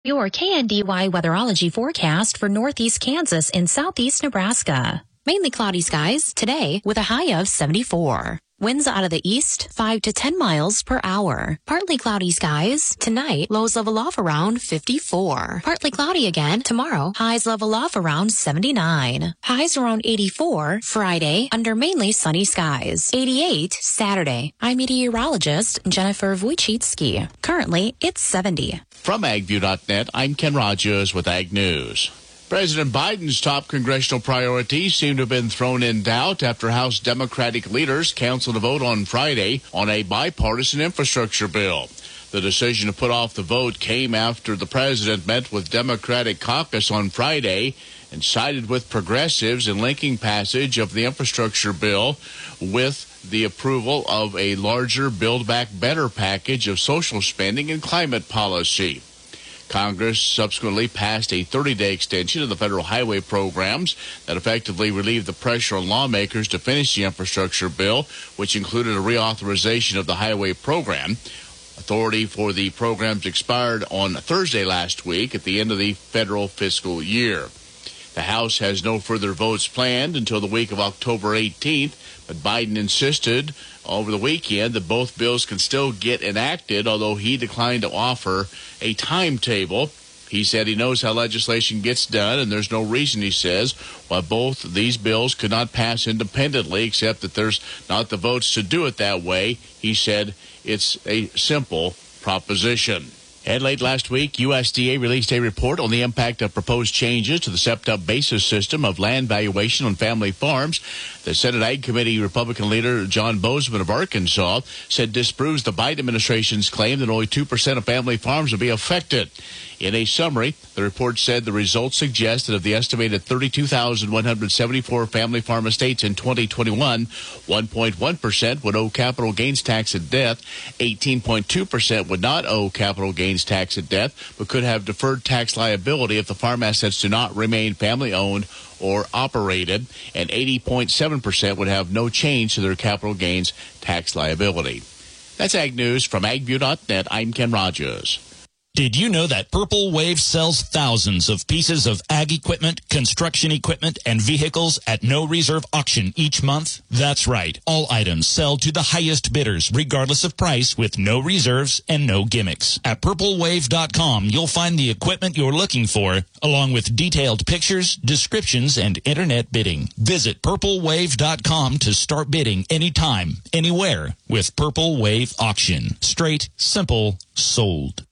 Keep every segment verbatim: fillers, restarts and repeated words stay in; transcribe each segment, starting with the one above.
Your K N D Y weatherology forecast for northeast Kansas and southeast Nebraska. Mainly cloudy skies today with a high of seventy-four. Winds out of the east, five to ten miles per hour. Partly cloudy skies tonight, lows level off around fifty-four. Partly cloudy again tomorrow, highs level off around seventy-nine. Highs around eighty-four Friday under mainly sunny skies. eighty-eight Saturday. I'm meteorologist Jennifer Wojcicki. Currently, it's seventy. From ag view dot net, I'm Ken Rogers with Ag News. President Biden's top congressional priorities seem to have been thrown in doubt after House Democratic leaders canceled a vote on Friday on a bipartisan infrastructure bill. The decision to put off the vote came after the president met with Democratic caucus on Friday and sided with progressives in linking passage of the infrastructure bill with the approval of a larger Build Back Better package of social spending and climate policy. Congress subsequently passed a thirty-day extension of the federal highway programs that effectively relieved the pressure on lawmakers to finish the infrastructure bill, which included a reauthorization of the highway program. Authority for the programs expired on Thursday last week at the end of the federal fiscal year. The House has no further votes planned until the week of October eighteenth, but Biden insisted over the weekend that both bills can still get enacted, although he declined to offer a timetable. He said he knows how legislation gets done, and there's no reason, he says, why both these bills could not pass independently, except that there's not the votes to do it that way. He said it's a simple proposition. And late last week, U S D A released a report on the impact of proposed changes to the stepped-up basis system of land valuation on family farms. The Senate Ag Committee Republican leader John Bozeman of Arkansas said disproves the Biden administration's claim that only two percent of family farms will be affected. In a summary, the report said the results suggest that of the estimated thirty-two thousand one hundred seventy-four family farm estates in twenty twenty-one, one point one percent would owe capital gains tax at death, eighteen point two percent would not owe capital gains tax at death, but could have deferred tax liability if the farm assets do not remain family-owned or operated, and eighty point seven percent would have no change to their capital gains tax liability. That's Ag News from ag view dot net. I'm Ken Rogers. Did you know that Purple Wave sells thousands of pieces of ag equipment, construction equipment, and vehicles at no reserve auction each month? That's right. All items sell to the highest bidders, regardless of price, with no reserves and no gimmicks. At purple wave dot com, you'll find the equipment you're looking for, along with detailed pictures, descriptions, and internet bidding. Visit purple wave dot com to start bidding anytime, anywhere with Purple Wave Auction. Straight, simple, sold.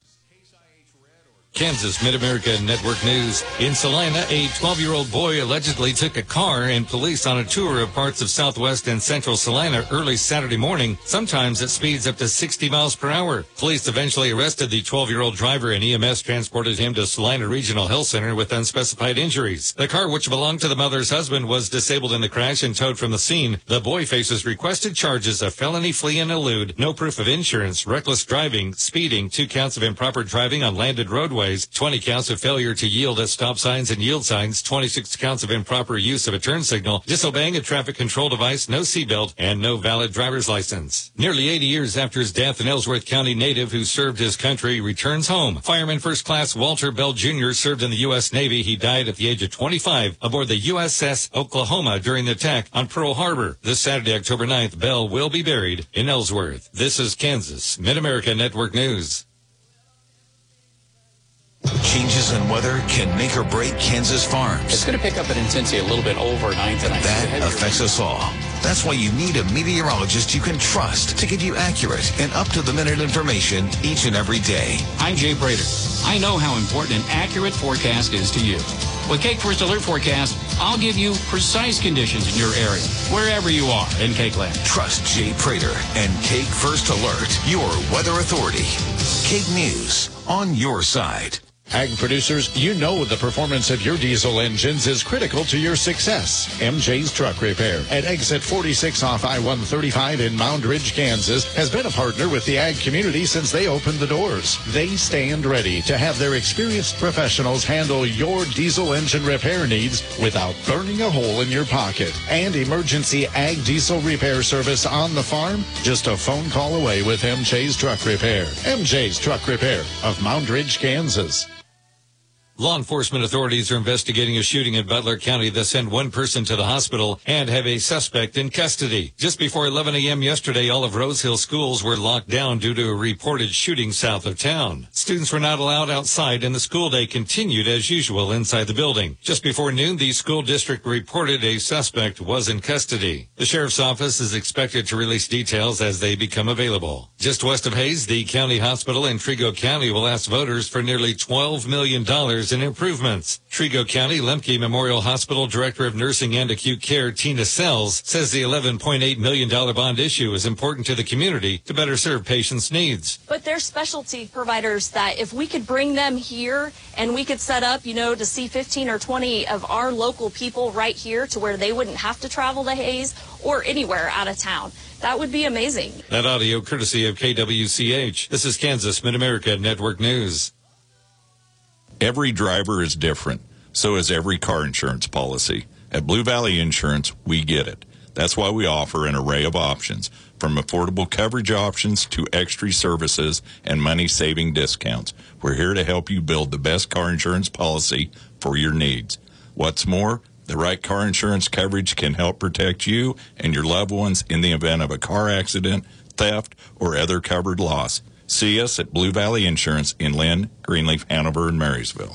Kansas Mid-America Network News. In Salina, a twelve-year-old boy allegedly took a car and police on a tour of parts of southwest and central Salina early Saturday morning, sometimes at speeds up to sixty miles per hour. Police eventually arrested the twelve-year-old driver, and E M S transported him to Salina Regional Health Center with unspecified injuries. The car, which belonged to the mother's husband, was disabled in the crash and towed from the scene. The boy faces requested charges of felony flee and elude, no proof of insurance, reckless driving, speeding, two counts of improper driving on landed roadways, twenty counts of failure to yield at stop signs and yield signs, twenty-six counts of improper use of a turn signal, disobeying a traffic control device, no seatbelt, and no valid driver's license. Nearly eighty years after his death, an Ellsworth County native who served his country returns home. Fireman First Class Walter Bell Junior served in the U S Navy. He died at the age of twenty-five aboard the U S S Oklahoma during the attack on Pearl Harbor. This Saturday, October ninth, Bell will be buried in Ellsworth. This is Kansas Mid-America Network News. Changes in weather can make or break Kansas farms. It's going to pick up in intensity a little bit overnight tonight. That affects us all. That's why you need a meteorologist you can trust to give you accurate and up-to-the-minute information each and every day. I'm Jay Prater. I know how important an accurate forecast is to you. With Cake First Alert Forecast, I'll give you precise conditions in your area, wherever you are in Cake Land. Trust Jay Prater and Cake First Alert, your weather authority. Cake News, on your side. Ag producers, you know the performance of your diesel engines is critical to your success. M J's Truck Repair at exit forty-six off I one thirty-five in Mound Ridge, Kansas, has been a partner with the ag community since they opened the doors. They stand ready to have their experienced professionals handle your diesel engine repair needs without burning a hole in your pocket. And emergency ag diesel repair service on the farm, just a phone call away with M J's Truck Repair. M J's Truck Repair of Mound Ridge, Kansas. Law enforcement authorities are investigating a shooting in Butler County that sent one person to the hospital and have a suspect in custody. Just before eleven a.m. yesterday, all of Rose Hill schools were locked down due to a reported shooting south of town. Students were not allowed outside, and the school day continued as usual inside the building. Just before noon, the school district reported a suspect was in custody. The sheriff's office is expected to release details as they become available. Just west of Hayes, the county hospital in Trego County will ask voters for nearly twelve million dollars in improvements. Trego County Lemke Memorial Hospital Director of Nursing and Acute Care, Tina Sells, says the eleven point eight million dollars bond issue is important to the community to better serve patients' needs. But there's specialty providers that if we could bring them here and we could set up, you know, to see fifteen or twenty of our local people right here to where they wouldn't have to travel to Hayes or anywhere out of town. That would be amazing. That audio courtesy of K W C H. This is Kansas Mid-America Network News. Every driver is different. So is every car insurance policy. At Blue Valley Insurance, we get it. That's why we offer an array of options, from affordable coverage options to extra services and money-saving discounts. We're here to help you build the best car insurance policy for your needs. What's more, the right car insurance coverage can help protect you and your loved ones in the event of a car accident, theft, or other covered loss. See us at Blue Valley Insurance in Lynn, Greenleaf, Hanover, and Marysville.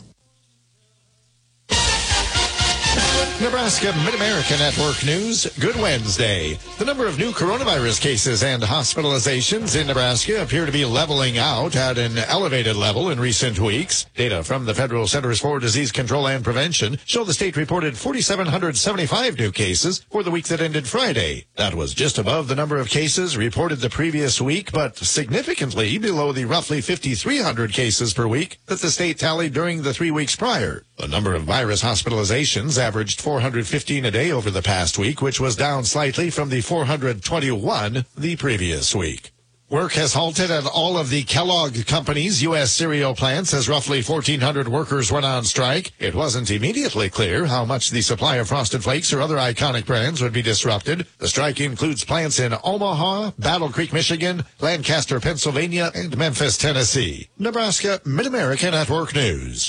Nebraska Mid-America Network News. Good Wednesday. The number of new coronavirus cases and hospitalizations in Nebraska appear to be leveling out at an elevated level in recent weeks. Data from the Federal Centers for Disease Control and Prevention show the state reported four thousand seven hundred seventy-five new cases for the week that ended Friday. That was just above the number of cases reported the previous week, but significantly below the roughly five thousand three hundred cases per week that the state tallied during the three weeks prior. The number of virus hospitalizations averaged four hundred fifteen a day over the past week, which was down slightly from the four hundred twenty-one the previous week. Work has halted at all of the Kellogg Company's U S cereal plants as roughly fourteen hundred workers went on strike. It wasn't immediately clear how much the supply of Frosted Flakes or other iconic brands would be disrupted. The strike includes plants in Omaha, Battle Creek, Michigan, Lancaster, Pennsylvania, and Memphis, Tennessee. Nebraska Mid-America Network News.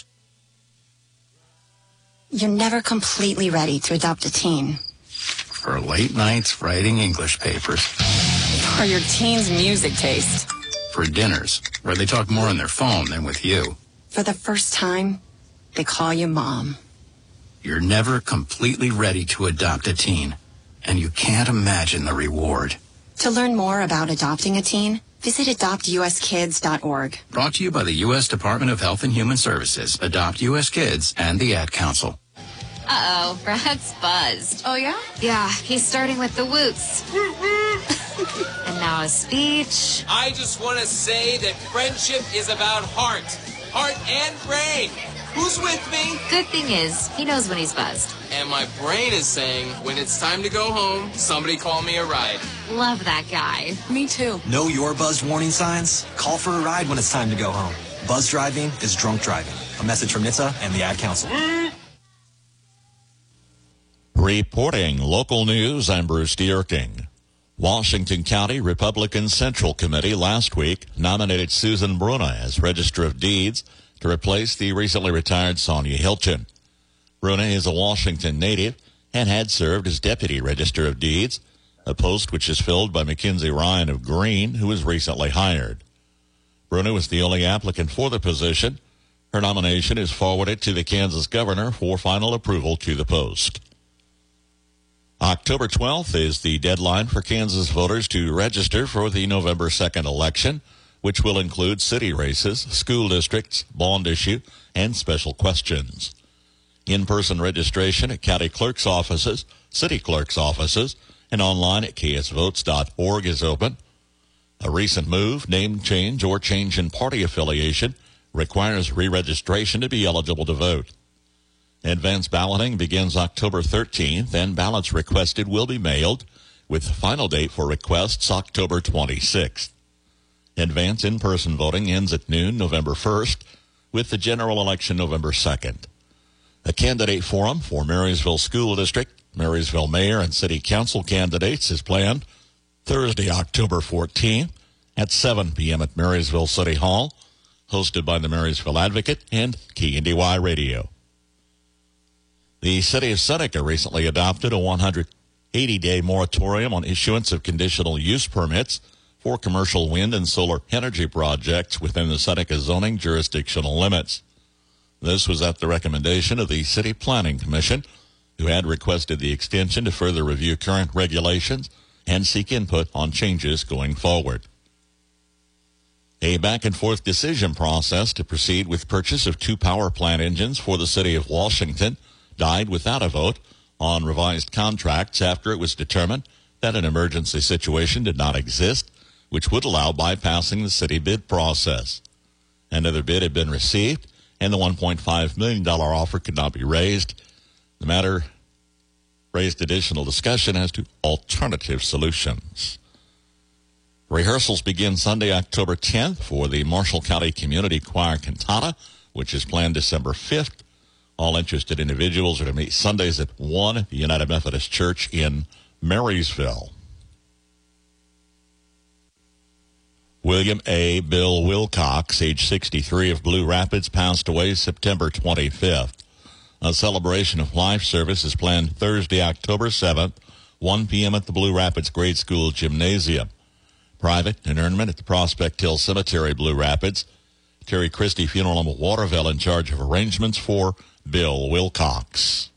You're never completely ready to adopt a teen. For late nights writing English papers. For your teen's music taste. For dinners, where they talk more on their phone than with you. For the first time, they call you mom. You're never completely ready to adopt a teen, and you can't imagine the reward. To learn more about adopting a teen, visit adopt u s kids dot org. Brought to you by the U S Department of Health and Human Services, Adopt U S Kids, and the Ad Council. Uh-oh, Brad's buzzed. Oh, yeah? Yeah, he's starting with the woots. And now a speech. I just want to say that friendship is about heart. Heart and brain. Who's with me? Good thing is, he knows when he's buzzed. And my brain is saying, when it's time to go home, somebody call me a ride. Love that guy. Me too. Know your buzzed warning signs? Call for a ride when it's time to go home. Buzz driving is drunk driving. A message from N H T S A and the Ad Council. Reporting local news, I'm Bruce Dierking. Washington County Republican Central Committee last week nominated Susan Bruna as Register of Deeds to replace the recently retired Sonia Hilton. Bruna is a Washington native and had served as Deputy Register of Deeds, a post which is filled by Mackenzie Ryan of Greene, who was recently hired. Bruna was the only applicant for the position. Her nomination is forwarded to the Kansas governor for final approval to the post. October twelfth is the deadline for Kansas voters to register for the November second election, which will include city races, school districts, bond issue, and special questions. In-person registration at county clerk's offices, city clerk's offices, and online at k s votes dot org is open. A recent move, name change, or change in party affiliation requires re-registration to be eligible to vote. Advance balloting begins October thirteenth, and ballots requested will be mailed, with the final date for requests October twenty-sixth. Advance in-person voting ends at noon November first, with the general election November second. A candidate forum for Marysville School District, Marysville Mayor, and City Council candidates is planned Thursday, October fourteenth at seven p.m. at Marysville City Hall. hosted by the Marysville Advocate and K N D Y Radio. The city of Seneca recently adopted a one hundred eighty day moratorium on issuance of conditional use permits for commercial wind and solar energy projects within the Seneca zoning jurisdictional limits. This was at the recommendation of the City Planning Commission, who had requested the extension to further review current regulations and seek input on changes going forward. A back-and-forth decision process to proceed with purchase of two power plant engines for the city of Washington died without a vote on revised contracts after it was determined that an emergency situation did not exist, which would allow bypassing the city bid process. Another bid had been received, and the one point five million dollars offer could not be raised. The matter raised additional discussion as to alternative solutions. Rehearsals begin Sunday, October tenth for the Marshall County Community Choir Cantata, which is planned December fifth. All interested individuals are to meet Sundays at one at the United Methodist Church in Marysville. William A. Bill Wilcox, age sixty-three, of Blue Rapids, passed away September twenty-fifth. A celebration of life service is planned Thursday, October seventh, one p.m. at the Blue Rapids Grade School Gymnasium. Private interment at the Prospect Hill Cemetery, Blue Rapids. Terry Christie Funeral Home of Waterville in charge of arrangements for Bill Wilcox.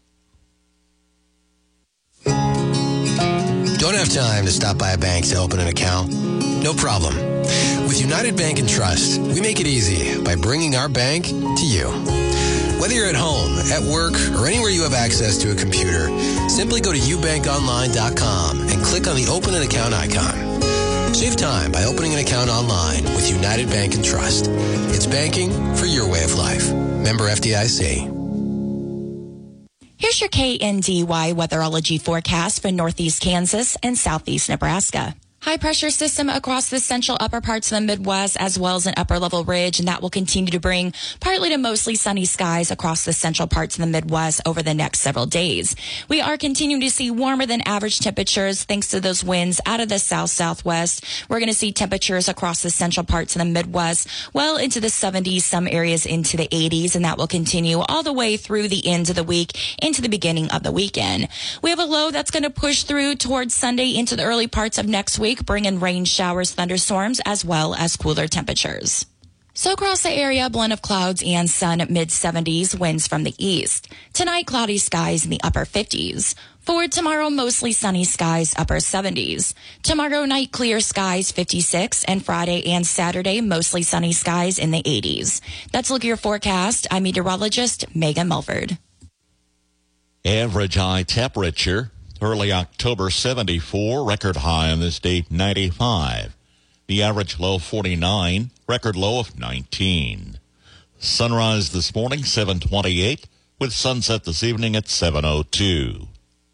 Don't have time to stop by a bank to open an account? No problem. With United Bank and Trust, we make it easy by bringing our bank to you. Whether you're at home, at work, or anywhere you have access to a computer, simply go to u bank online dot com and click on the Open an Account icon. Save time by opening an account online with United Bank and Trust. It's banking for your way of life. Member F D I C. Here's your K N D Y weatherology forecast for northeast Kansas and southeast Nebraska. High pressure system across the central upper parts of the Midwest, as well as an upper level ridge, and that will continue to bring partly to mostly sunny skies across the central parts of the Midwest over the next several days. We are continuing to see warmer than average temperatures thanks to those winds out of the south southwest. We're going to see temperatures across the central parts of the Midwest well into the seventies, some areas into the eighties, and that will continue all the way through the end of the week into the beginning of the weekend. We have a low that's going to push through towards Sunday into the early parts of next week, bringing rain showers, thunderstorms, as well as cooler temperatures. So across the area, a blend of clouds and sun, mid seventies, winds from the east. Tonight, cloudy skies in the upper fifties. For tomorrow, mostly sunny skies, upper seventies. Tomorrow night, clear skies, fifty-six, and Friday and Saturday, mostly sunny skies in the eighties. That's a look at your forecast. I'm meteorologist Megan Mulford. Average high temperature. Early October, seventy-four. Record high on this date, ninety-five. The average low, forty-nine. Record low of nineteen. Sunrise this morning, seven twenty-eight, with sunset this evening at seven oh two.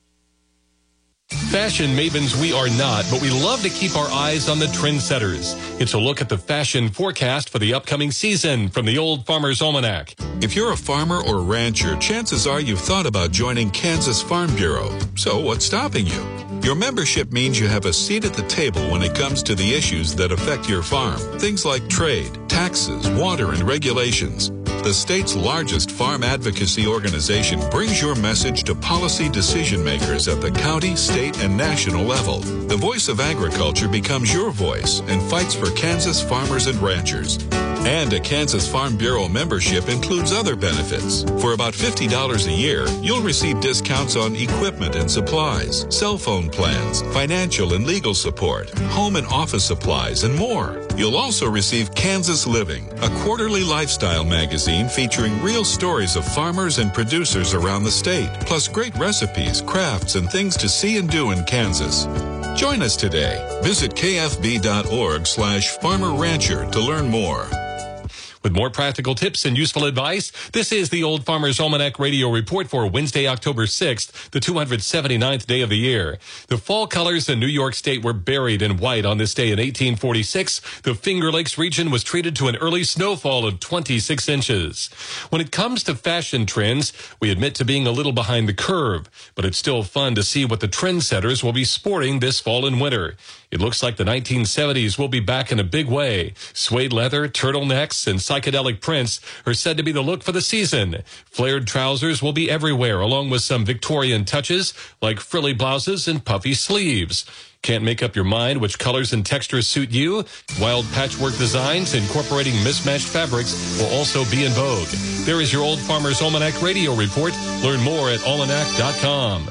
Fashion mavens we are not, but we love to keep our eyes on the trendsetters. It's a look at the fashion forecast for the upcoming season from the Old Farmer's Almanac. If you're a farmer or rancher, chances are you've thought about joining Kansas Farm Bureau. So what's stopping you? Your membership means you have a seat at the table when it comes to the issues that affect your farm. Things like trade, taxes, water, and regulations. The state's largest farm advocacy organization brings your message to policy decision makers at the county, state, and national level. The voice of agriculture becomes your voice and fights for Kansas farmers and ranchers. And a Kansas Farm Bureau membership includes other benefits. For about fifty dollars a year, you'll receive discounts on equipment and supplies, cell phone plans, financial and legal support, home and office supplies, and more. You'll also receive Kansas Living, a quarterly lifestyle magazine featuring real stories of farmers and producers around the state, plus great recipes, crafts, and things to see and do in Kansas. Join us today. Visit kfb.org slash farmer rancher to learn more. With more practical tips and useful advice, this is the Old Farmer's Almanac Radio Report for Wednesday, October sixth, the two hundred seventy-ninth day of the year. The fall colors in New York State were buried in white on this day in eighteen forty-six. The Finger Lakes region was treated to an early snowfall of twenty-six inches. When it comes to fashion trends, we admit to being a little behind the curve, but it's still fun to see what the trendsetters will be sporting this fall and winter. It looks like the nineteen seventies will be back in a big way. Suede leather, turtlenecks, and psychedelic prints are said to be the look for the season. Flared trousers will be everywhere, along with some Victorian touches like frilly blouses and puffy sleeves. Can't make up your mind which colors and textures suit you? Wild patchwork designs incorporating mismatched fabrics will also be in vogue. There is your Old Farmer's Almanac radio report. Learn more at almanac dot com.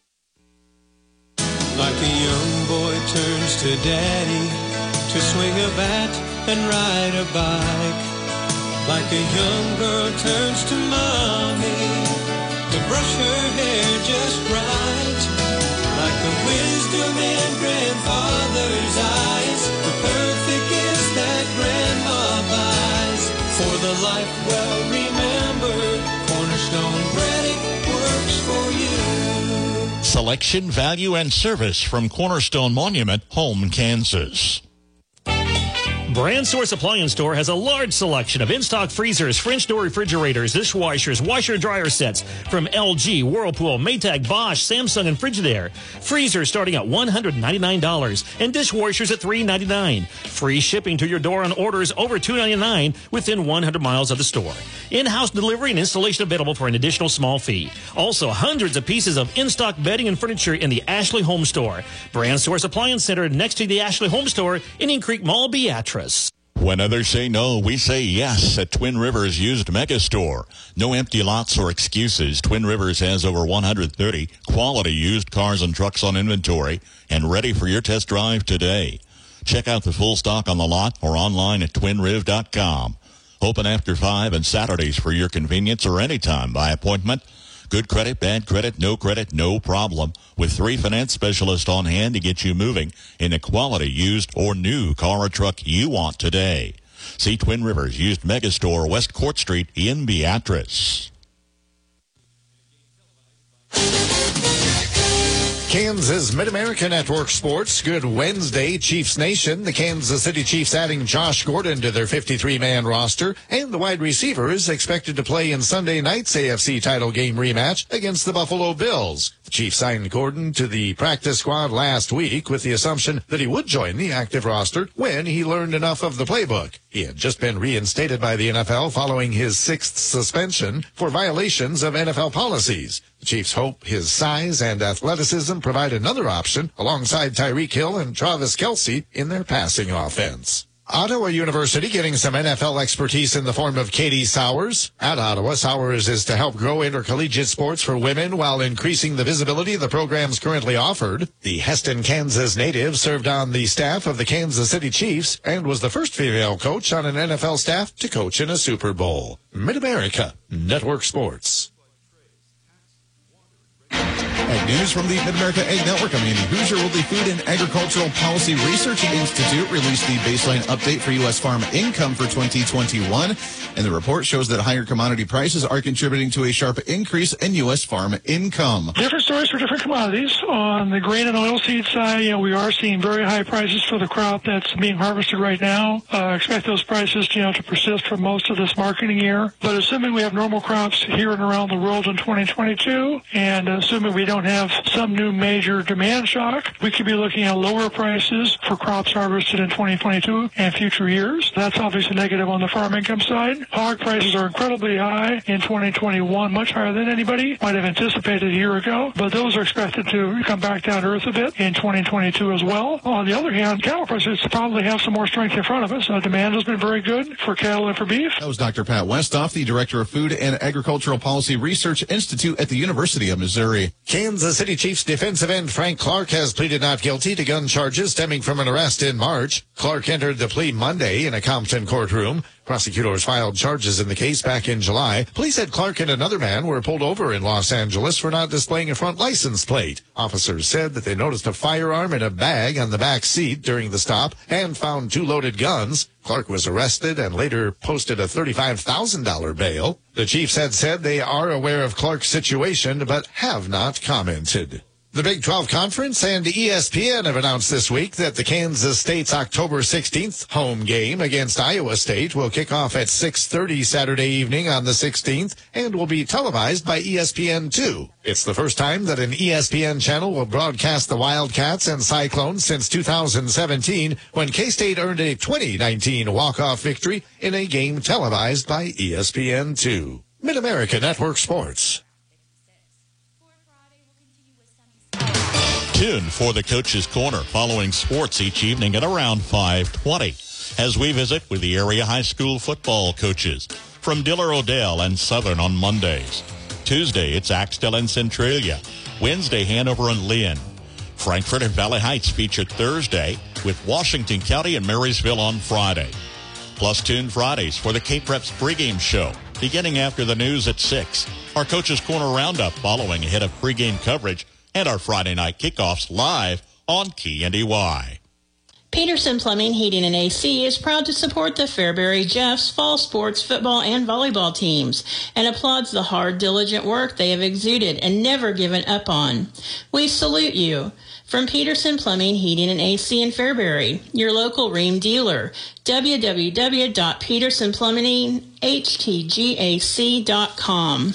Like a young boy turns to daddy to swing a bat and ride a bike. Like a young girl turns to mommy to brush her hair just right. Like the wisdom in grandfather's eyes, the perfect gift that grandma buys. For the life well remembered, Cornerstone Breading works for you. Selection, value, and service from Cornerstone Monument, Home, Kansas. Brand Source Appliance Store has a large selection of in-stock freezers, French door refrigerators, dishwashers, washer dryer sets from L G, Whirlpool, Maytag, Bosch, Samsung, and Frigidaire. Freezers starting at one hundred ninety-nine dollars and dishwashers at three hundred ninety-nine dollars. Free shipping to your door on orders over two hundred ninety-nine dollars within one hundred miles of the store. In-house delivery and installation available for an additional small fee. Also, hundreds of pieces of in-stock bedding and furniture in the Ashley Home Store. Brand Source Appliance Center next to the Ashley Home Store in Indian Creek Mall, Beatrice. When others say no, we say yes at Twin Rivers Used Megastore. No empty lots or excuses. Twin Rivers has over one hundred thirty quality used cars and trucks on inventory and ready for your test drive today. Check out the full stock on the lot or online at twin riv dot com. Open after five and Saturdays for your convenience or anytime by appointment. Good credit, bad credit, no credit, no problem. With three finance specialists on hand to get you moving in a quality used or new car or truck you want today. See Twin Rivers Used Megastore, West Court Street in Beatrice. Kansas Mid-America Network Sports. Good Wednesday, Chiefs Nation. The Kansas City Chiefs adding Josh Gordon to their fifty-three man roster, and the wide receiver is expected to play in Sunday night's A F C title game rematch against the Buffalo Bills. The Chiefs signed Gordon to the practice squad last week with the assumption that he would join the active roster when he learned enough of the playbook. He had just been reinstated by the N F L following his sixth suspension for violations of N F L policies. The Chiefs hope his size and athleticism provide another option alongside Tyreek Hill and Travis Kelce in their passing offense. Ottawa University getting some N F L expertise in the form of Katie Sowers. At Ottawa, Sowers is to help grow intercollegiate sports for women while increasing the visibility of the programs currently offered. The Heston, Kansas native served on the staff of the Kansas City Chiefs and was the first female coach on an N F L staff to coach in a Super Bowl. Mid-America Network Sports. Ag News from the Mid-America Ag Network. I'm Andy Hoosier. Well, the Food and Agricultural Policy Research Institute released the baseline update for U S farm income for twenty twenty-one, and the report shows that higher commodity prices are contributing to a sharp increase in U S farm income. Different stories for different commodities. On the grain and oilseed side, you know, we are seeing very high prices for the crop that's being harvested right now. Uh, expect those prices, you know, to persist for most of this marketing year. But assuming we have normal crops here and around the world in twenty twenty-two, and assuming we don't have some new major demand shock, we could be looking at lower prices for crops harvested in twenty twenty-two and future years. That's obviously negative on the farm income side. Hog prices are incredibly high in twenty twenty-one, much higher than anybody might have anticipated a year ago, but those are expected to come back down to earth a bit in twenty twenty-two as well. On the other hand, cattle prices probably have some more strength in front of us. Uh, demand has been very good for cattle and for beef. That was Doctor Pat Westoff, the Director of Food and Agricultural Policy Research Institute at the University of Missouri. Kansas City Chiefs defensive end Frank Clark has pleaded not guilty to gun charges stemming from an arrest in March. Clark entered the plea Monday in a Compton courtroom. Prosecutors filed charges in the case back in July. Police said Clark and another man were pulled over in Los Angeles for not displaying a front license plate. Officers said that they noticed a firearm in a bag on the back seat during the stop and found two loaded guns. Clark was arrested and later posted a thirty-five thousand dollars bail. The Chiefs had said they are aware of Clark's situation but have not commented. The Big twelve Conference and E S P N have announced this week that the Kansas State's October sixteenth home game against Iowa State will kick off at six thirty Saturday evening on the sixteenth and will be televised by E S P N two. It's the first time that an E S P N channel will broadcast the Wildcats and Cyclones since two thousand seventeen, when K-State earned a twenty nineteen walk-off victory in a game televised by E S P N two. Mid-America Network Sports. Tune for the Coach's Corner following sports each evening at around five twenty as we visit with the area high school football coaches from Diller Odell and Southern on Mondays. Tuesday, it's Axtell and Centralia. Wednesday, Hanover and Lynn. Frankfort and Valley Heights featured Thursday with Washington County and Marysville on Friday. Plus, tune Fridays for the K-Preps pregame show beginning after the news at six. Our Coach's Corner roundup following ahead of pregame coverage and our Friday night kickoffs live on K N D Y. Peterson Plumbing, Heating, and A C is proud to support the Fairbury Jeffs fall sports, football, and volleyball teams and applauds the hard, diligent work they have exuded and never given up on. We salute you. From Peterson Plumbing, Heating, and A C in Fairbury, your local Rheem dealer, w w w dot peterson plumbing h t g a c dot com.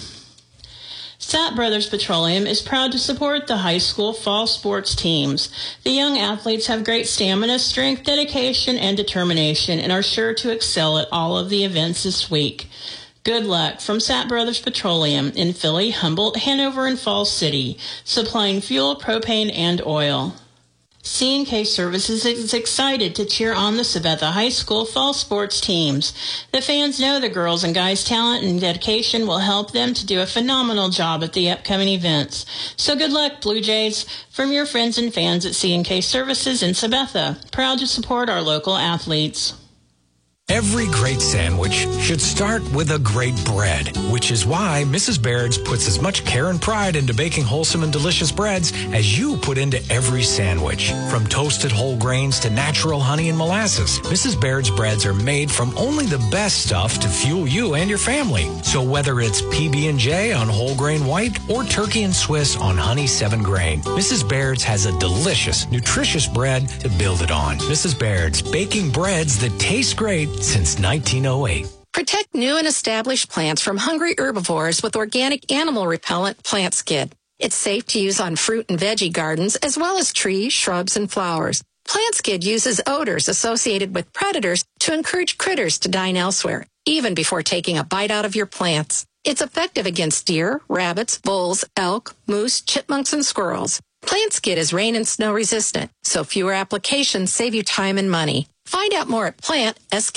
Sapp Brothers Petroleum is proud to support the high school fall sports teams. The young athletes have great stamina, strength, dedication, and determination and are sure to excel at all of the events this week. Good luck from Sapp Brothers Petroleum in Philly, Humboldt, Hanover, and Falls City, supplying fuel, propane, and oil. C and K Services is excited to cheer on the Sabetha High School fall sports teams. The fans know the girls' and guys' talent and dedication will help them to do a phenomenal job at the upcoming events. So good luck, Blue Jays, from your friends and fans at C and K Services in Sabetha, proud to support our local athletes. Every great sandwich should start with a great bread, which is why Missus Baird's puts as much care and pride into baking wholesome and delicious breads as you put into every sandwich. From toasted whole grains to natural honey and molasses, Missus Baird's breads are made from only the best stuff to fuel you and your family. So whether it's P B and J on whole grain white or turkey and Swiss on honey seven grain, Missus Baird's has a delicious, nutritious bread to build it on. Missus Baird's, baking breads that taste great since nineteen oh eight. Protect new and established plants from hungry herbivores with organic animal repellent Plant Skid. It's safe to use on fruit and veggie gardens as well as trees, shrubs, and flowers. Plant Skid uses odors associated with predators to encourage critters to dine elsewhere, even before taking a bite out of your plants. It's effective against deer, rabbits, bulls, elk, moose, chipmunks, and squirrels. Plant Skid is rain and snow resistant, so fewer applications save you time and money. Find out more at plant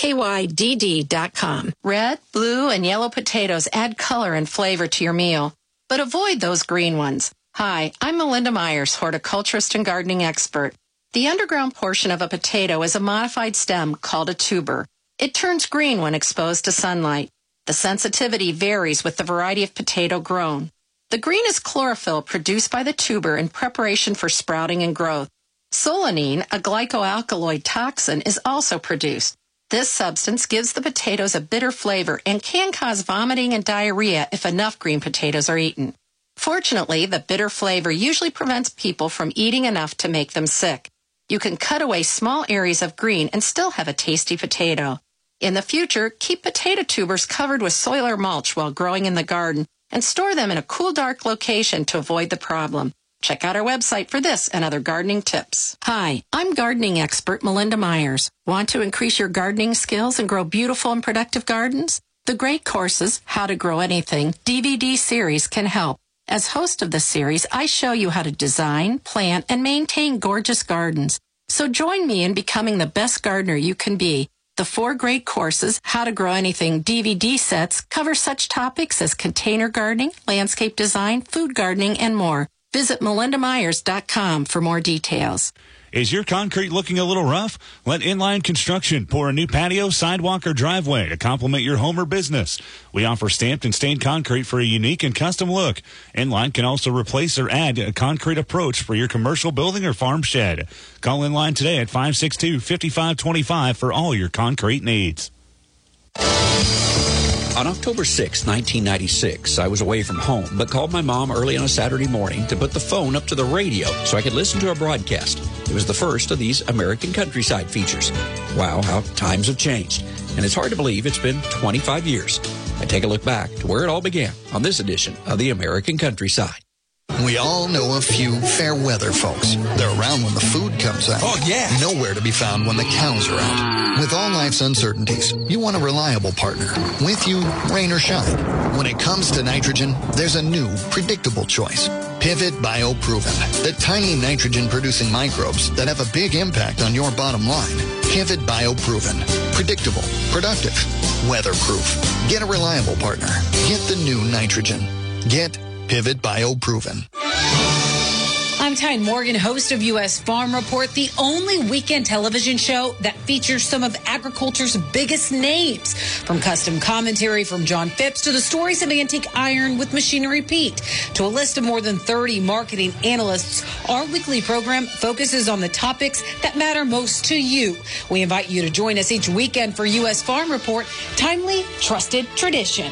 skydd dot com. Red, blue, and yellow potatoes add color and flavor to your meal, but avoid those green ones. Hi, I'm Melinda Myers, horticulturist and gardening expert. The underground portion of a potato is a modified stem called a tuber. It turns green when exposed to sunlight. The sensitivity varies with the variety of potato grown. The green is chlorophyll produced by the tuber in preparation for sprouting and growth. Solanine, a glycoalkaloid toxin, is also produced. This substance gives the potatoes a bitter flavor and can cause vomiting and diarrhea if enough green potatoes are eaten. Fortunately, the bitter flavor usually prevents people from eating enough to make them sick. You can cut away small areas of green and still have a tasty potato. In the future, keep potato tubers covered with soil or mulch while growing in the garden and store them in a cool, dark location to avoid the problem. Check out our website for this and other gardening tips. Hi, I'm gardening expert Melinda Myers. Want to increase your gardening skills and grow beautiful and productive gardens? The Great Courses, How to Grow Anything D V D series can help. As host of the series, I show you how to design, plant, and maintain gorgeous gardens. So join me in becoming the best gardener you can be. The four Great Courses, How to Grow Anything D V D sets cover such topics as container gardening, landscape design, food gardening, and more. Visit melinda myers dot com for more details. Is your concrete looking a little rough? Let Inline Construction pour a new patio, sidewalk, or driveway to complement your home or business. We offer stamped and stained concrete for a unique and custom look. Inline can also replace or add a concrete approach for your commercial building or farm shed. Call Inline today at five six two, five five two five for all your concrete needs. On October sixth, nineteen ninety-six, I was away from home, but called my mom early on a Saturday morning to put the phone up to the radio so I could listen to a broadcast. It was the first of these American Countryside features. Wow, how times have changed. And it's hard to believe it's been twenty-five years. I take a look back to where it all began on this edition of the American Countryside. We all know a few fair weather folks. They're around when the food comes out. Oh, yeah. Nowhere to be found when the cows are out. With all life's uncertainties, you want a reliable partner. With you, rain or shine. When it comes to nitrogen, there's a new, predictable choice. Pivot BioProven. The tiny nitrogen-producing microbes that have a big impact on your bottom line. Pivot BioProven. Predictable, productive, weatherproof. Get a reliable partner. Get the new nitrogen. Get Pivot BioProven. I'm Tyne Morgan, host of U S Farm Report, the only weekend television show that features some of agriculture's biggest names. From custom commentary from John Phipps to the stories of antique iron with Machinery Pete to a list of more than thirty marketing analysts, our weekly program focuses on the topics that matter most to you. We invite you to join us each weekend for U S Farm Report, timely, trusted tradition.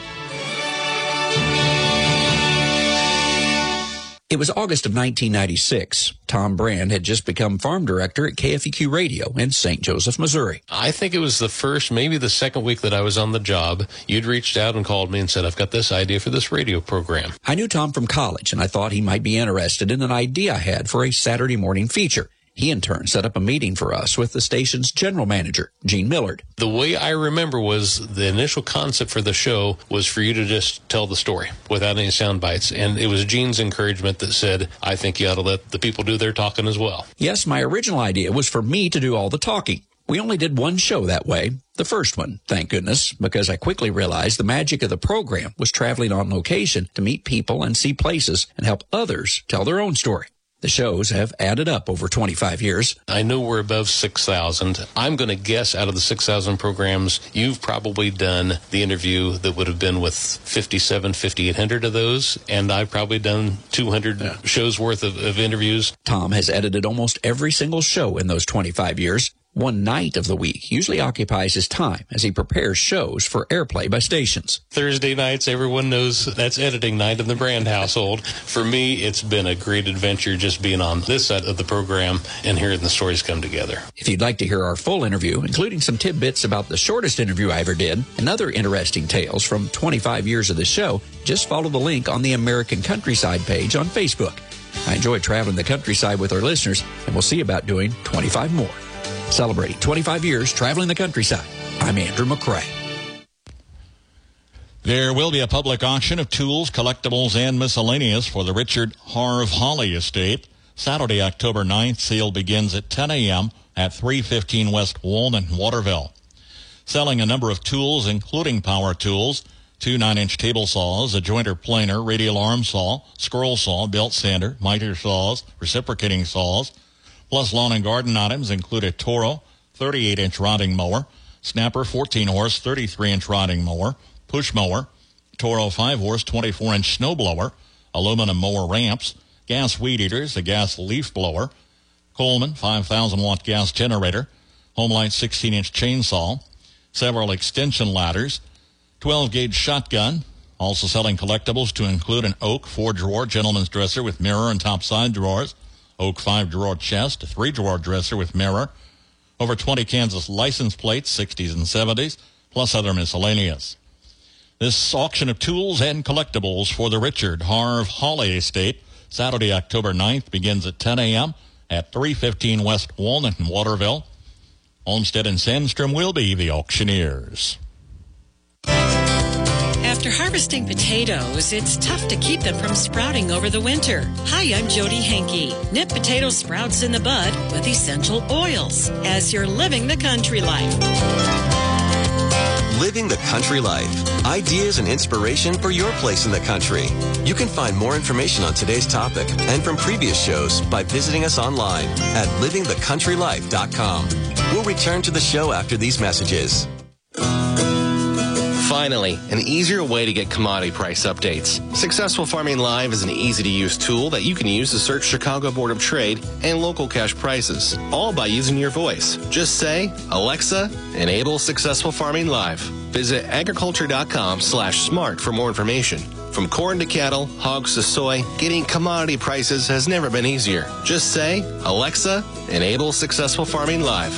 It was August of nineteen ninety-six. Tom Brand had just become farm director at K F E Q Radio in Saint Joseph, Missouri. I think it was the first, maybe the second week that I was on the job. You'd reached out and called me and said, I've got this idea for this radio program. I knew Tom from college, and I thought he might be interested in an idea I had for a Saturday morning feature. He, in turn, set up a meeting for us with the station's general manager, Gene Millard. The way I remember was the initial concept for the show was for you to just tell the story without any sound bites. And it was Gene's encouragement that said, I think you ought to let the people do their talking as well. Yes, my original idea was for me to do all the talking. We only did one show that way, the first one, thank goodness, because I quickly realized the magic of the program was traveling on location to meet people and see places and help others tell their own story. The shows have added up over twenty-five years. I know we're above six thousand. I'm going to guess out of the six thousand programs, you've probably done the interview that would have been with fifty-seven, fifty-eight hundred of those, and I've probably done two hundred yeah. shows worth of, of interviews. Tom has edited almost every single show in those twenty-five years. One night of the week usually occupies his time as he prepares shows for airplay by stations. Thursday nights, everyone knows that's editing night in the Brand household. For me, it's been a great adventure just being on this side of the program and hearing the stories come together. If you'd like to hear our full interview, including some tidbits about the shortest interview I ever did and other interesting tales from twenty-five years of the show, just follow the link on the American Countryside page on Facebook. I enjoy traveling the countryside with our listeners, and we'll see about doing twenty-five more. Celebrating twenty-five years traveling the countryside. I'm Andrew McCrae. There will be a public auction of tools, collectibles, and miscellaneous for the Richard Harv Hawley Estate. Saturday, October ninth, sale begins at ten a.m. at three fifteen West Walnut in Waterville. Selling a number of tools, including power tools, two nine-inch table saws, a jointer planer, radial arm saw, scroll saw, belt sander, miter saws, reciprocating saws, plus lawn and garden items include a Toro thirty-eight inch rotting mower, Snapper fourteen horse thirty-three inch rotting mower, push mower, Toro five horse twenty-four inch snow blower, aluminum mower ramps, gas weed eaters, a gas leaf blower, Coleman five thousand watt gas generator, Homelite sixteen inch chainsaw, several extension ladders, twelve gauge shotgun, also selling collectibles to include an oak four drawer gentleman's dresser with mirror and top side drawers, oak five-drawer chest, a three-drawer dresser with mirror, over twenty Kansas license plates, sixties and seventies, plus other miscellaneous. This auction of tools and collectibles for the Richard Harv Hawley Estate, Saturday, October ninth, begins at ten a.m. at three fifteen West Walnut in Waterville. Olmsted and Sandstrom will be the auctioneers. After harvesting potatoes, it's tough to keep them from sprouting over the winter. Hi, I'm Jody Henke. Nip potato sprouts in the bud with essential oils as you're living the country life. Living the country life. Ideas and inspiration for your place in the country. You can find more information on today's topic and from previous shows by visiting us online at living the country life dot com. We'll return to the show after these messages. Finally, an easier way to get commodity price updates. Successful Farming Live is an easy-to-use tool that you can use to search Chicago Board of Trade and local cash prices, all by using your voice. Just say, Alexa, enable Successful Farming Live. Visit agriculture.com slash smart for more information. From corn to cattle, hogs to soy, getting commodity prices has never been easier. Just say, Alexa, enable successful farming live.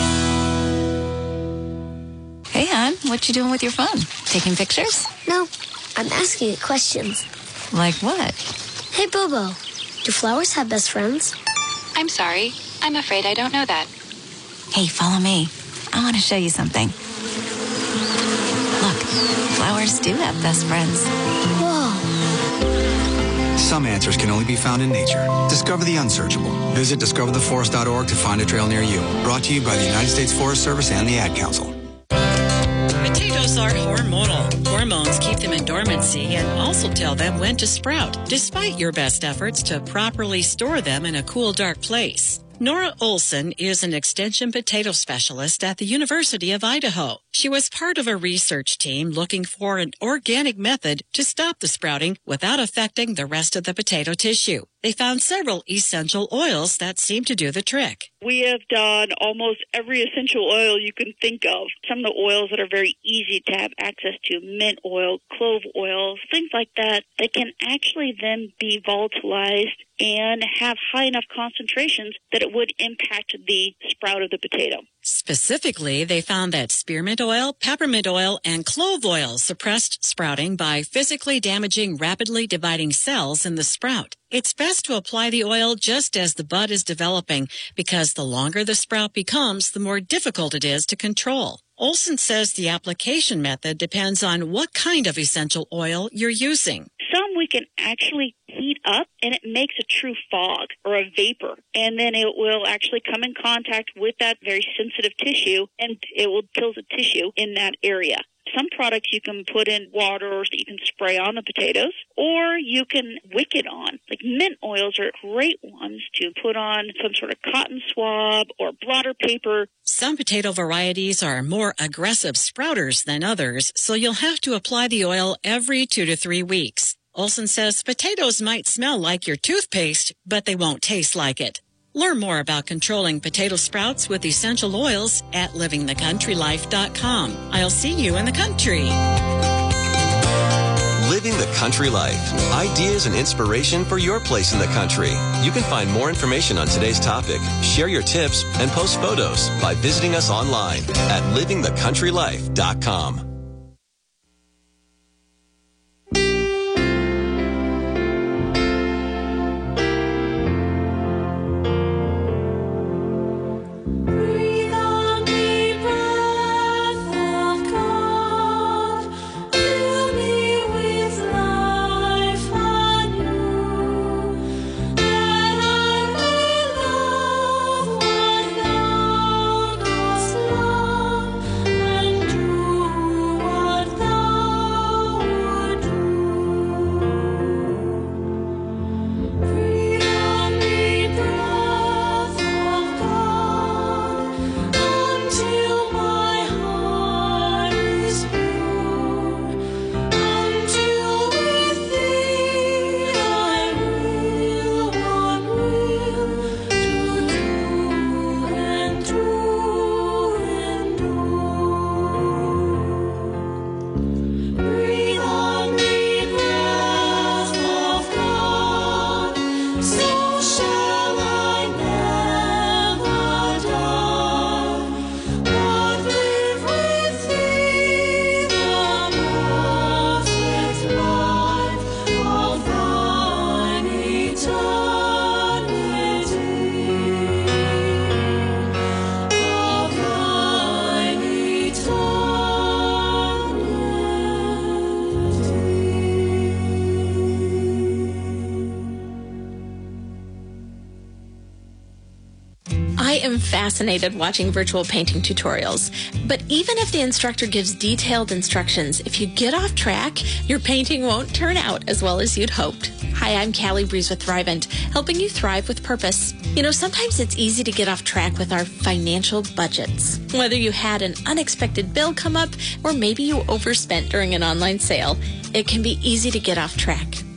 Hey, hon, what you doing with your phone? Taking pictures? No, I'm asking it questions. Like what? Hey, Bobo, do flowers have best friends? I'm sorry. I'm afraid I don't know that. Hey, follow me. I want to show you something. Look, flowers do have best friends. Whoa. Some answers can only be found in nature. Discover the unsearchable. Visit discover the forest dot org to find a trail near you. Brought to you by the United States Forest Service and the Ad Council. Potatoes are hormonal. Hormones keep them in dormancy and also tell them when to sprout, despite your best efforts to properly store them in a cool, dark place. Nora Olson is an extension potato specialist at the University of Idaho. She was part of a research team looking for an organic method to stop the sprouting without affecting the rest of the potato tissue. They found several essential oils that seem to do the trick. We have done almost every essential oil you can think of. Some of the oils that are very easy to have access to, mint oil, clove oil, things like that, that can actually then be volatilized and have high enough concentrations that it would impact the sprout of the potato. Specifically, they found that spearmint oil, peppermint oil, and clove oil suppressed sprouting by physically damaging rapidly dividing cells in the sprout. It's best to apply the oil just as the bud is developing because the longer the sprout becomes, the more difficult it is to control. Olson says the application method depends on what kind of essential oil you're using. Some we can actually heat up and it makes a true fog or a vapor. And then it will actually come in contact with that very sensitive tissue and it will kill the tissue in that area. Some products you can put in water or that you can spray on the potatoes, or you can wick it on. Like mint oils are great ones to put on some sort of cotton swab or blotter paper. Some potato varieties are more aggressive sprouters than others, so you'll have to apply the oil every two to three weeks. Olson says potatoes might smell like your toothpaste, but they won't taste like it. Learn more about controlling potato sprouts with essential oils at living the country life dot com. I'll see you in the country. Living the Country Life. Ideas and inspiration for your place in the country. You can find more information on today's topic, share your tips, and post photos by visiting us online at living the country life dot com. I am fascinated watching virtual painting tutorials, but even if the instructor gives detailed instructions, if you get off track, your painting won't turn out as well as you'd hoped. Hi, I'm Callie Breeze with Thrivent, helping you thrive with purpose. You know, sometimes it's easy to get off track with our financial budgets. Whether you had an unexpected bill come up or maybe you overspent during an online sale, it can be easy to get off track.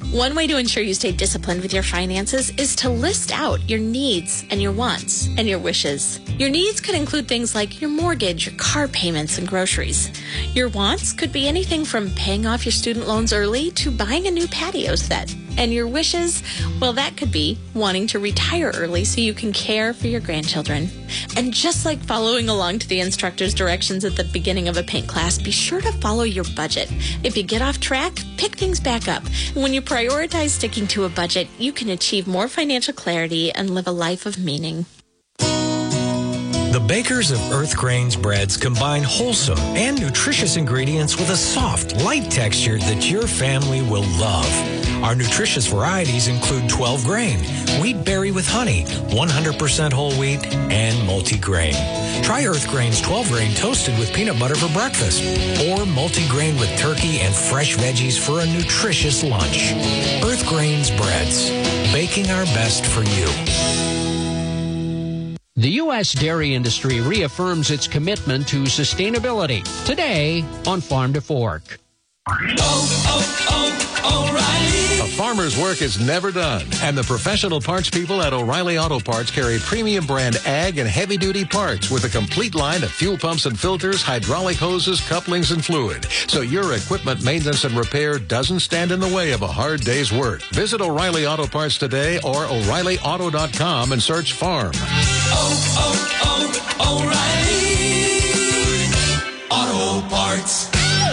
One way to ensure you stay disciplined with your finances is to list out your needs and your wants and your wishes. Your needs could include things like your mortgage, your car payments, and groceries. Your wants could be anything from paying off your student loans early to buying a new patio set. And your wishes, well, that could be wanting to retire early so you can care for your grandchildren. And just like following along to the instructor's directions at the beginning of a paint class, be sure to follow your budget. If you get off track, pick things back up. When you prioritize sticking to a budget, you can achieve more financial clarity and live a life of meaning. The bakers of Earth Grains breads combine wholesome and nutritious ingredients with a soft, light texture that your family will love. Our nutritious varieties include twelve grain, wheat berry with honey, one hundred percent whole wheat, and multi-grain. Try Earth Grain's twelve grain toasted with peanut butter for breakfast, or multi-grain with turkey and fresh veggies for a nutritious lunch. Earth Grain's breads, baking our best for you. The U S dairy industry reaffirms its commitment to sustainability today on Farm to Fork. Oh, oh, oh, O'Reilly. A farmer's work is never done, and the professional parts people at O'Reilly Auto Parts carry premium brand ag and heavy-duty parts with a complete line of fuel pumps and filters, hydraulic hoses, couplings, and fluid, so your equipment maintenance and repair doesn't stand in the way of a hard day's work. Visit O'Reilly Auto Parts today or O'Reilly Auto dot com and search farm. Oh, oh, oh, O'Reilly Auto Parts.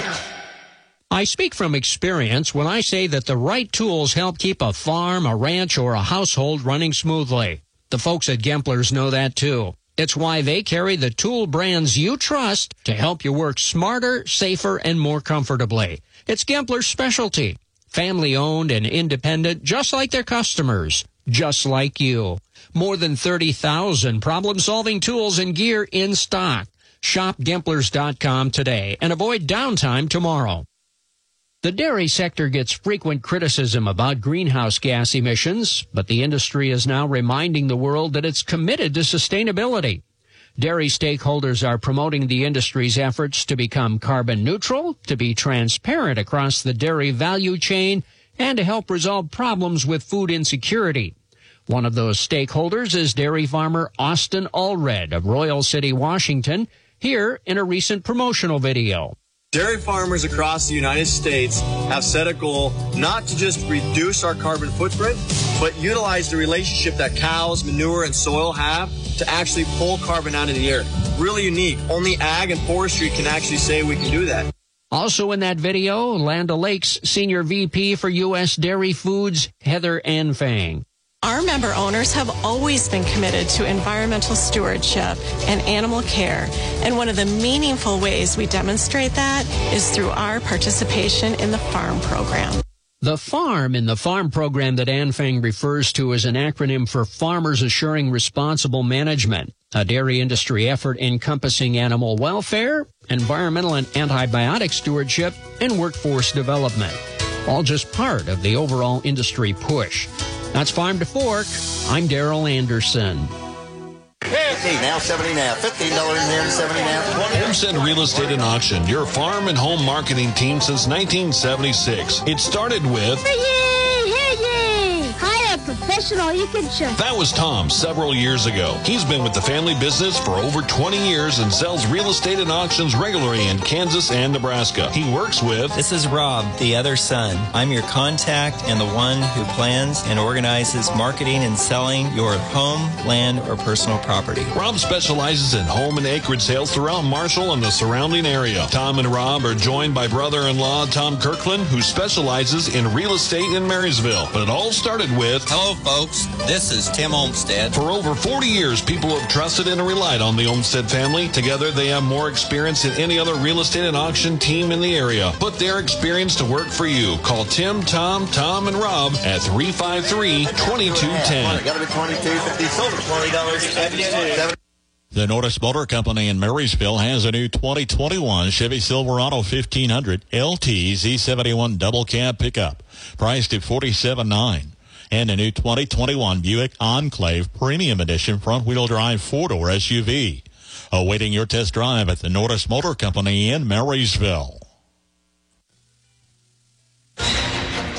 I speak from experience when I say that the right tools help keep a farm, a ranch, or a household running smoothly. The folks at Gemplers know that too. It's why they carry the tool brands you trust to help you work smarter, safer, and more comfortably. It's Gemplers' specialty. Family-owned and independent, just like their customers. Just like you. More than thirty thousand problem-solving tools and gear in stock. Shop Gemplers dot com today and avoid downtime tomorrow. The dairy sector gets frequent criticism about greenhouse gas emissions, but the industry is now reminding the world that it's committed to sustainability. Dairy stakeholders are promoting the industry's efforts to become carbon neutral, to be transparent across the dairy value chain, and to help resolve problems with food insecurity. One of those stakeholders is dairy farmer Austin Allred of Royal City, Washington, here in a recent promotional video. Dairy farmers across the United States have set a goal not to just reduce our carbon footprint, but utilize the relationship that cows, manure, and soil have to actually pull carbon out of the air. Really unique. Only ag and forestry can actually say we can do that. Also in that video, Land O'Lakes Senior V P for U S Dairy Foods, Heather Anfang. Our member owners have always been committed to environmental stewardship and animal care, and one of the meaningful ways we demonstrate that is through our participation in the FARM program. The FARM in the FARM program that Anfang refers to is an acronym for Farmers Assuring Responsible Management, a dairy industry effort encompassing animal welfare, environmental and antibiotic stewardship, and workforce development, all just part of the overall industry push. That's Farm to Fork. I'm Daryl Anderson. fifty now, seventy now, fifteen dollars in here, seventy now. Homestead Real Estate and Auction, your farm and home marketing team since nineteen seventy-six. It started with... Professional, you can check. That was Tom several years ago. He's been with the family business for over twenty years and sells real estate and auctions regularly in Kansas and Nebraska. He works with... This is Rob, the other son. I'm your contact and the one who plans and organizes marketing and selling your home, land, or personal property. Rob specializes in home and acreage sales throughout Marshall and the surrounding area. Tom and Rob are joined by brother-in-law Tom Kirkland, who specializes in real estate in Marysville. But it all started with... Hello, folks. This is Tim Olmstead. For over forty years, people have trusted and relied on the Olmstead family. Together, they have more experience than any other real estate and auction team in the area. Put their experience to work for you. Call Tim, Tom, Tom, and Rob at three five three, two two one zero. Got to be twenty-two fifty. Sold for twenty dollars. The Norris Motor Company in Marysville has a new twenty twenty-one Chevy Silverado fifteen hundred L T Z seventy-one double cab pickup, priced at forty-seven thousand nine hundred dollars. And a new twenty twenty-one Buick Enclave Premium Edition front-wheel drive four-door S U V. Awaiting your test drive at the Norris Motor Company in Marysville.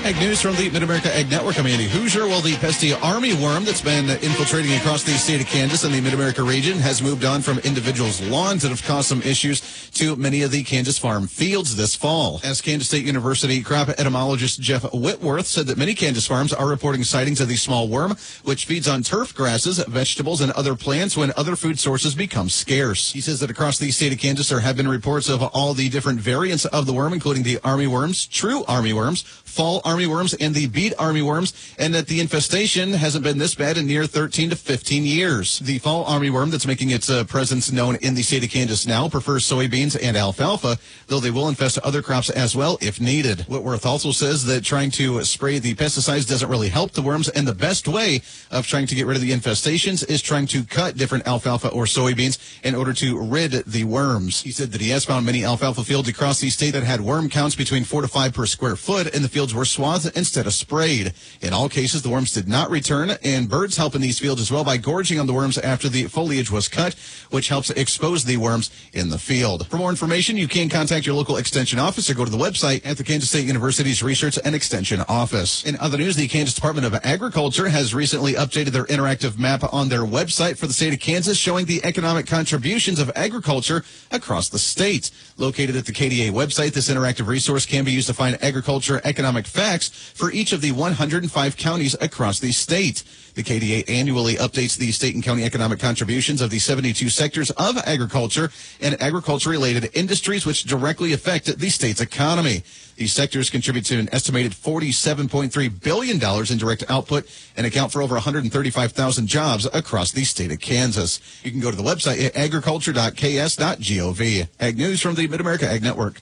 Ag news from the Mid-America Ag Network. I'm Andy Hoosier. Well, the pesky army worm that's been infiltrating across the state of Kansas and the Mid-America region has moved on from individuals' lawns that have caused some issues to many of the Kansas farm fields this fall. As Kansas State University crop entomologist Jeff Whitworth said that many Kansas farms are reporting sightings of the small worm, which feeds on turf grasses, vegetables, and other plants when other food sources become scarce. He says that across the state of Kansas there have been reports of all the different variants of the worm, including the army worms, true army worms, fall army worms, and the beet army worms, and that the infestation hasn't been this bad in near thirteen to fifteen years. The fall army worm that's making its uh, presence known in the state of Kansas now prefers soybeans and alfalfa, though they will infest other crops as well if needed. Whitworth also says that trying to spray the pesticides doesn't really help the worms, and the best way of trying to get rid of the infestations is trying to cut different alfalfa or soybeans in order to rid the worms. He said that he has found many alfalfa fields across the state that had worm counts between four to five per square foot, and the fields were swathed instead of sprayed. In all cases, the worms did not return, and birds help in these fields as well by gorging on the worms after the foliage was cut, which helps expose the worms in the field. For more information, you can contact your local extension office or go to the website at the Kansas State University's Research and Extension Office. In other news, the Kansas Department of Agriculture has recently updated their interactive map on their website for the state of Kansas, showing the economic contributions of agriculture across the state. Located at the K D A website, this interactive resource can be used to find agriculture economic facts for each of the one hundred five counties across the state. The K D A annually updates the state and county economic contributions of the seventy-two sectors of agriculture and agriculture-related industries which directly affect the state's economy. These sectors contribute to an estimated forty-seven point three billion dollars in direct output and account for over one hundred thirty-five thousand jobs across the state of Kansas. You can go to the website at agriculture dot k s dot gov. Ag News from the Mid-America Ag Network.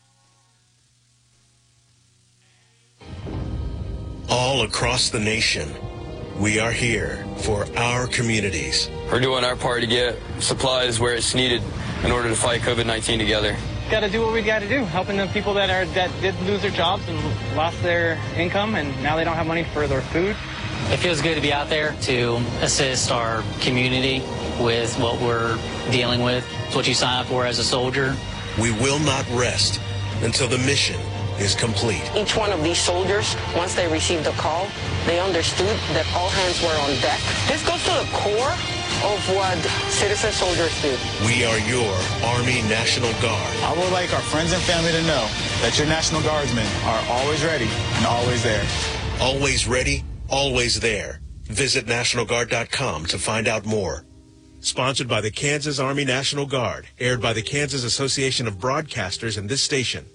All across the nation, we are here for our communities. We're doing our part to get supplies where it's needed in order to fight COVID nineteen together. Got to do what we got to do, helping the people that are that did lose their jobs and lost their income, and now they don't have money for their food. It feels good to be out there to assist our community with what we're dealing with. It's what you sign up for as a soldier. We will not rest until the mission is complete. Each one of these soldiers, once they received the call, they understood that all hands were on deck. This goes to the core of what citizen soldiers do. We are your Army National Guard. I would like our friends and family to know that your National Guardsmen are always ready and always there. Always ready, always there. Visit National Guard dot com to find out more. Sponsored by the Kansas Army National Guard. Aired by the Kansas Association of Broadcasters and this station.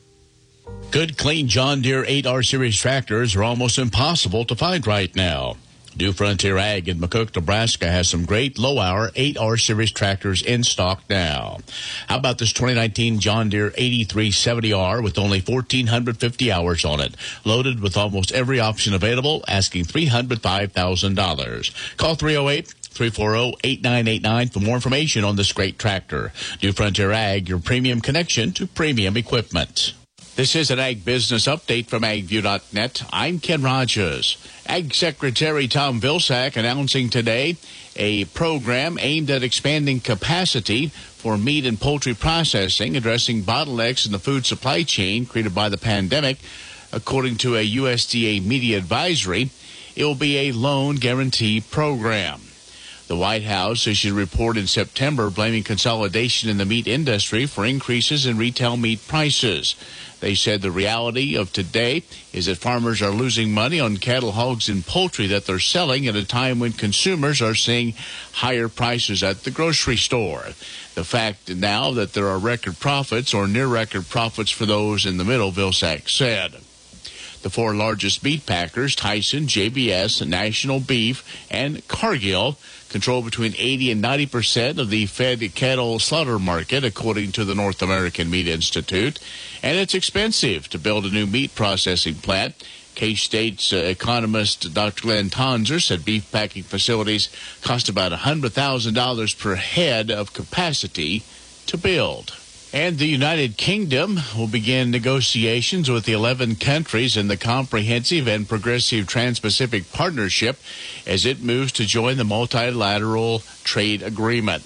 Good, clean John Deere eight R Series tractors are almost impossible to find right now. New Frontier Ag in McCook, Nebraska has some great low-hour eight R Series tractors in stock now. How about this twenty nineteen John Deere eighty-three seventy R with only one thousand four hundred fifty hours on it, loaded with almost every option available, asking three hundred five thousand dollars. Call three oh eight, three four zero, eight nine eight nine for more information on this great tractor. New Frontier Ag, your premium connection to premium equipment. This is an Ag Business Update from ag view dot net. I'm Ken Rogers. Ag Secretary Tom Vilsack announcing today a program aimed at expanding capacity for meat and poultry processing, addressing bottlenecks in the food supply chain created by the pandemic. According to a U S D A media advisory, it will be a loan guarantee program. The White House issued a report in September blaming consolidation in the meat industry for increases in retail meat prices. They said the reality of today is that farmers are losing money on cattle, hogs, and poultry that they're selling at a time when consumers are seeing higher prices at the grocery store. The fact now that there are record profits or near record profits for those in the middle, Vilsack said. The four largest meat packers, Tyson, J B S, National Beef, and Cargill, control between eighty and ninety percent of the fed cattle slaughter market, according to the North American Meat Institute. And it's expensive to build a new meat processing plant. K-State's uh, economist Doctor Glenn Tonzer said beef packing facilities cost about one hundred thousand dollars per head of capacity to build. And the United Kingdom will begin negotiations with the eleven countries in the Comprehensive and Progressive Trans-Pacific Partnership as it moves to join the multilateral trade agreement.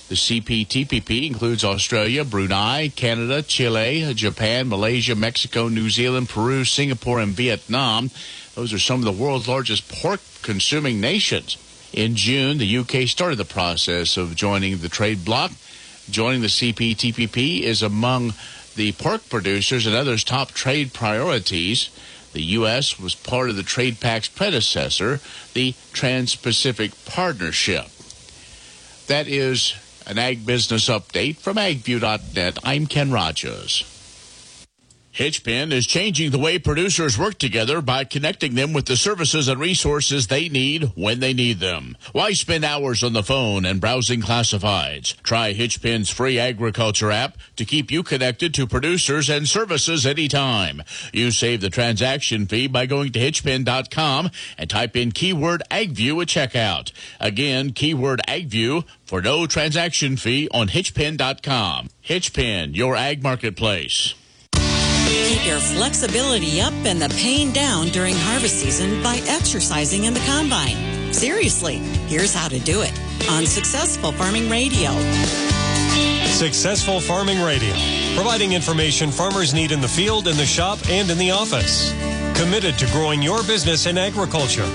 The C P T P P includes Australia, Brunei, Canada, Chile, Japan, Malaysia, Mexico, New Zealand, Peru, Singapore, and Vietnam. Those are some of the world's largest pork-consuming nations. In June, the U K started the process of joining the trade bloc. Joining the C P T P P is among the pork producers and others' top trade priorities. The U S was part of the Trade Pact's predecessor, the Trans-Pacific Partnership. That is an Ag Business Update from ag view dot net. I'm Ken Rogers. Hitchpin is changing the way producers work together by connecting them with the services and resources they need when they need them. Why spend hours on the phone and browsing classifieds? Try Hitchpin's free agriculture app to keep you connected to producers and services anytime. You save the transaction fee by going to hitchpin dot com and type in keyword AgView at checkout. Again, keyword AgView for no transaction fee on hitchpin dot com. Hitchpin, your ag marketplace. Keep your flexibility up and the pain down during harvest season by exercising in the combine. Seriously, here's how to do it on Successful Farming Radio. Successful Farming Radio, providing information farmers need in the field, in the shop, and in the office. Committed to growing your business in agriculture.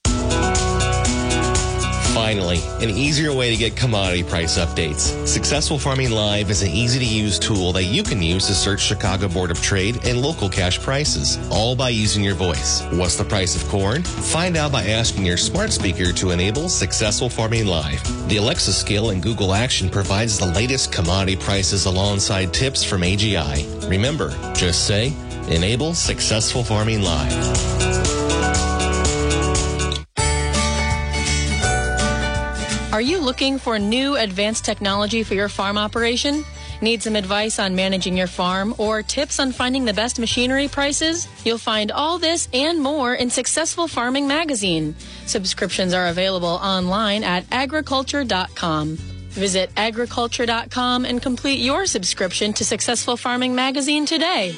Finally, an easier way to get commodity price updates. Successful Farming Live is an easy-to-use tool that you can use to search Chicago Board of Trade and local cash prices, all by using your voice. What's the price of corn? Find out by asking your smart speaker to enable Successful Farming Live. The Alexa skill in Google Action provides the latest commodity prices alongside tips from A G I. Remember, just say, enable Successful Farming Live. Are you looking for new advanced technology for your farm operation? Need some advice on managing your farm or tips on finding the best machinery prices? You'll find all this and more in Successful Farming Magazine. Subscriptions are available online at agriculture dot com. Visit agriculture dot com and complete your subscription to Successful Farming Magazine today.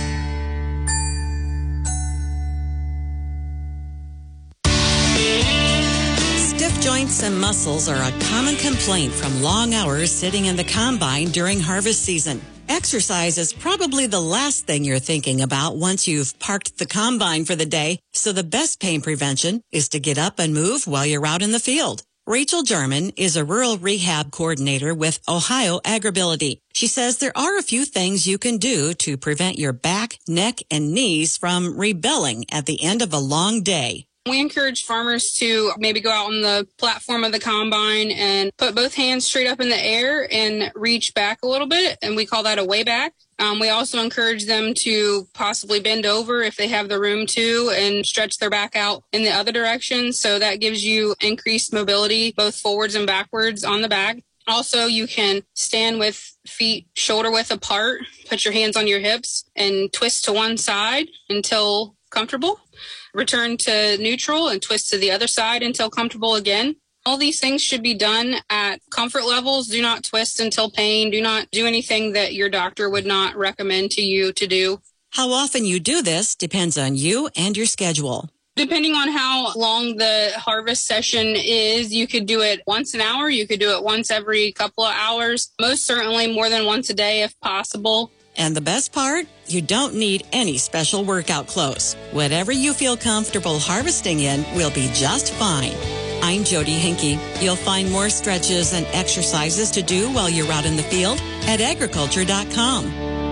Stiff joints and muscles are a common complaint from long hours sitting in the combine during harvest season. Exercise is probably the last thing you're thinking about once you've parked the combine for the day, so the best pain prevention is to get up and move while you're out in the field. Rachel German is a rural rehab coordinator with Ohio Agribility. She says there are a few things you can do to prevent your back, neck, and knees from rebelling at the end of a long day. We encourage farmers to maybe go out on the platform of the combine and put both hands straight up in the air and reach back a little bit, and we call that a way back. Um, we also encourage them to possibly bend over if they have the room to and stretch their back out in the other direction. So that gives you increased mobility both forwards and backwards on the back. Also, you can stand with feet shoulder width apart, put your hands on your hips and twist to one side until comfortable. Return to neutral and twist to the other side until comfortable again. All these things should be done at comfort levels. Do not twist until pain. Do not do anything that your doctor would not recommend to you to do. How often you do this depends on you and your schedule. Depending on how long the harvest session is, you could do it once an hour. You could do it once every couple of hours. Most certainly more than once a day if possible. And the best part? You don't need any special workout clothes. Whatever you feel comfortable harvesting in will be just fine. I'm Jody Hinkey. You'll find more stretches and exercises to do while you're out in the field at agriculture dot com.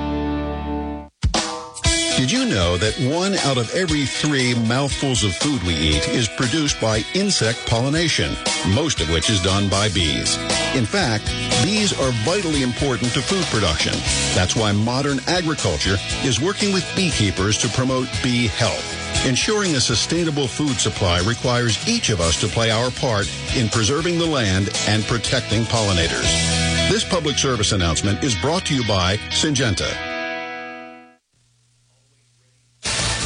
Did you know that one out of every three mouthfuls of food we eat is produced by insect pollination, most of which is done by bees? In fact, bees are vitally important to food production. That's why modern agriculture is working with beekeepers to promote bee health. Ensuring a sustainable food supply requires each of us to play our part in preserving the land and protecting pollinators. This public service announcement is brought to you by Syngenta.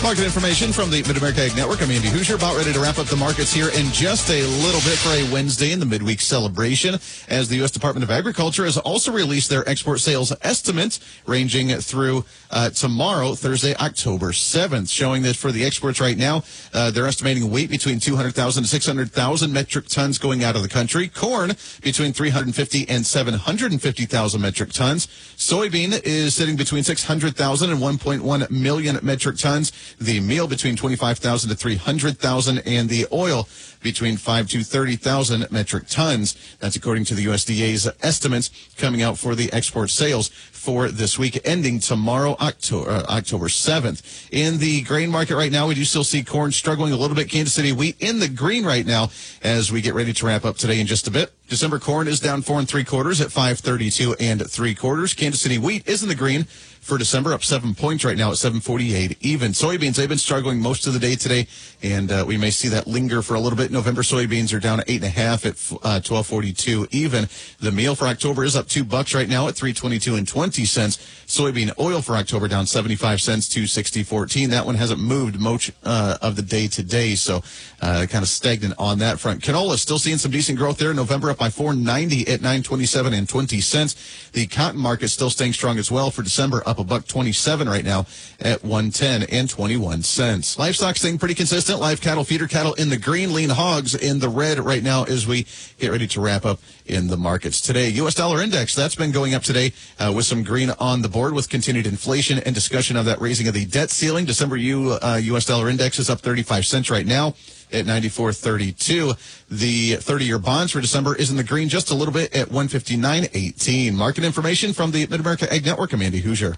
Market information from the Mid-America Ag Network. I'm Andy Hoosier, about ready to wrap up the markets here in just a little bit for a Wednesday in the midweek celebration, as the U S Department of Agriculture has also released their export sales estimates ranging through uh, tomorrow, Thursday, October seventh, showing that for the exports right now, uh, they're estimating weight between two hundred thousand to six hundred thousand metric tons going out of the country. Corn between three hundred fifty and seven hundred fifty thousand metric tons. Soybean is sitting between six hundred thousand and one point one million metric tons. The meal between twenty-five thousand to three hundred thousand, and the oil between five to thirty thousand metric tons. That's according to the U S D A's estimates coming out for the export sales for this week, ending tomorrow, October, uh, October seventh. In the grain market right now, we do still see corn struggling a little bit. Kansas City wheat in the green right now as we get ready to wrap up today in just a bit. December corn is down four and three quarters at five thirty-two and three quarters. Kansas City wheat is in the green for December, up seven points right now at seven forty-eight even. Soybeans, they've been struggling most of the day today, and uh, we may see that linger for a little bit. November soybeans are down eight and a half at uh, twelve forty-two even. The meal for October is up two bucks right now at three twenty-two and twenty cents. Soybean oil for October down seventy-five cents to sixty fourteen. That one hasn't moved much uh, of the day today, so uh, kind of stagnant on that front. Canola still seeing some decent growth there. November up by four ninety at nine twenty-seven and twenty cents. The cotton market still staying strong as well for December, up a buck twenty-seven right now at one ten and twenty-one cents. Livestock staying pretty consistent. Live cattle, feeder cattle in the green, lean hogs in the red right now as we get ready to wrap up in the markets today. U S dollar index, that's been going up today uh, with some green on the board with continued inflation and discussion of that raising of the debt ceiling. December U, uh, U S dollar index is up thirty-five cents right now at ninety-four thirty-two. The thirty-year bonds for December is in the green just a little bit at one fifty-nine eighteen. Market information from the Mid-America Ag Network. I'm Andy Hoosier.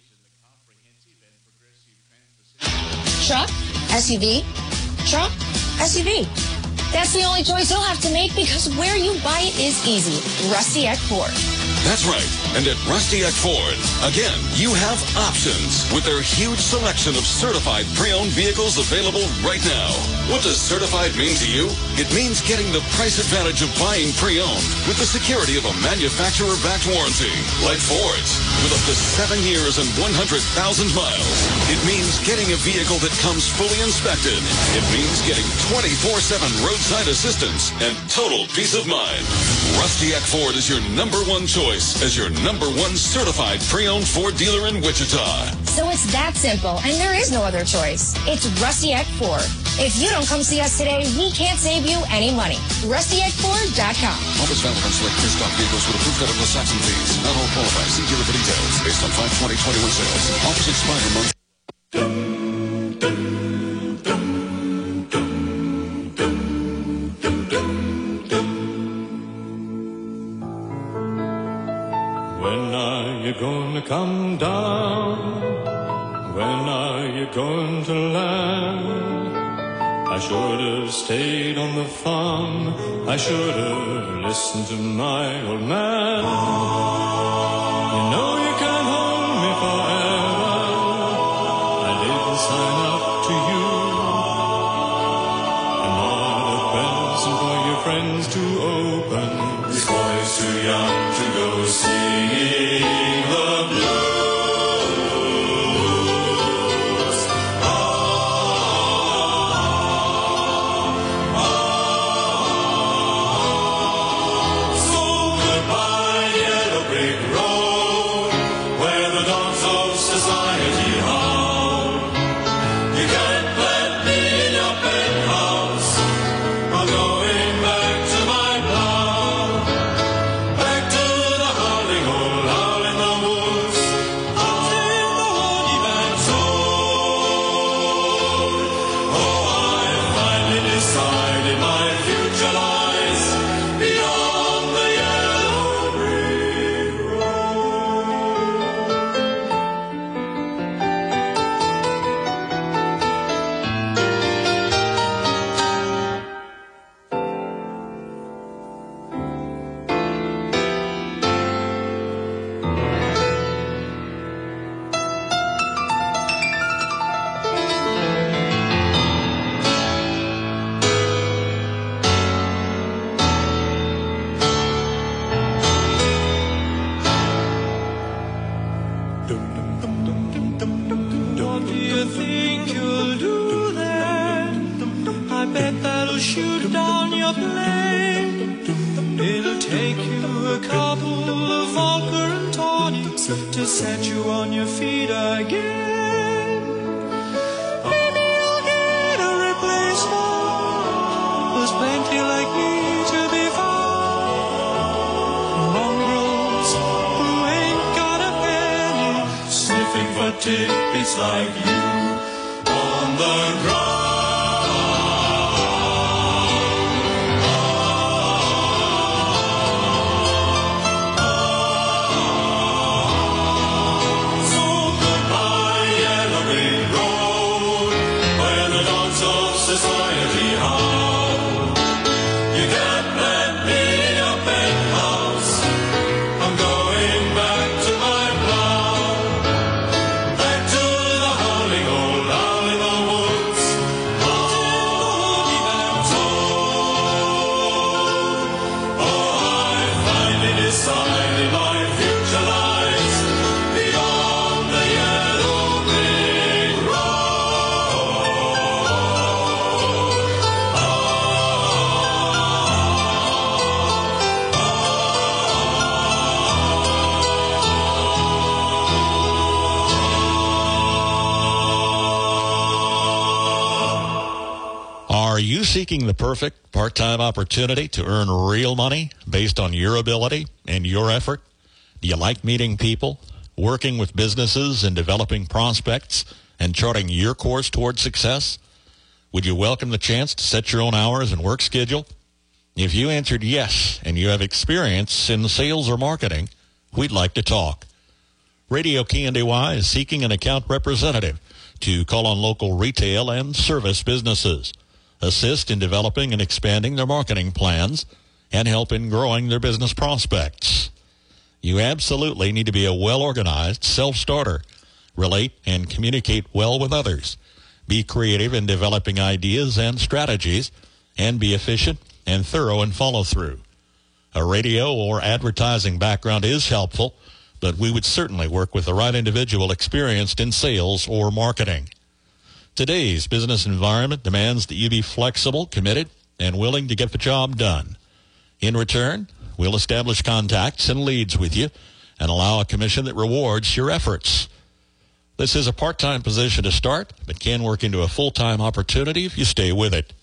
Truck, S U V, truck, S U V. That's the only choice you'll have to make, because where you buy it is easy. Rusty Eck Ford. That's right. And at Rusty Eck Ford, again, you have options with their huge selection of certified pre-owned vehicles available right now. What does certified mean to you? It means getting the price advantage of buying pre-owned with the security of a manufacturer-backed warranty, like Ford's, with up to seven years and one hundred thousand miles. It means getting a vehicle that comes fully inspected. It means getting twenty-four seven roadside assistance and total peace of mind. Rusty Eck Ford is your number one choice as your number one certified pre-owned Ford dealer in Wichita. So it's that simple, and there is no other choice. It's Rusty Eck Ford. If you don't come see us today, we can't save you any money. rusty eck ford dot com. Offers valid on select pre-stock vehicles with approved credit plus tax and fees. Not all qualify. See dealer for details. Based on five twenty twenty-one sales. Offers expire month. When are you gonna come down? When are you going to land? I should have stayed on the farm. I should have listened to my old man. You know you can't hold me forever. I didn't sign up to you. I'm not a present for your friends to open. This boy's too young to go singing the blues. Going back to my bet that'll shoot down your plane. It'll take you a couple of Volcker and tonics to set you on your feet again. Maybe you'll get a replacement. There's plenty like me to be found. Mongrels who ain't got a penny, sniffing for tidbits like you on the ground. Are you seeking the perfect part-time opportunity to earn real money based on your ability and your effort? Do you like meeting people, working with businesses and developing prospects, and charting your course toward success? Would you welcome the chance to set your own hours and work schedule? If you answered yes and you have experience in sales or marketing, we'd like to talk. Radio K N D Y is seeking an account representative to call on local retail and service businesses, assist in developing and expanding their marketing plans, and help in growing their business prospects. You absolutely need to be a well-organized self-starter, relate and communicate well with others, be creative in developing ideas and strategies, and be efficient and thorough in follow-through. A radio or advertising background is helpful, but we would certainly work with the right individual experienced in sales or marketing. Today's business environment demands that you be flexible, committed, and willing to get the job done. In return, we'll establish contacts and leads with you and allow a commission that rewards your efforts. This is a part-time position to start, but can work into a full-time opportunity if you stay with it.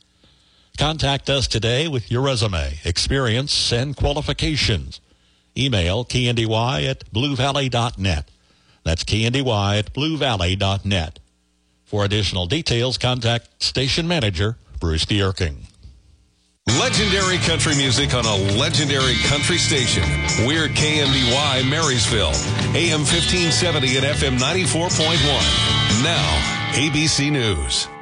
Contact us today with your resume, experience, and qualifications. Email K N D Y at blue valley dot net. That's K N D Y at blue valley dot net. For additional details, contact station manager Bruce Dierking. Legendary country music on a legendary country station. We're K N D Y Marysville, A M fifteen seventy and F M ninety-four point one. Now, A B C News.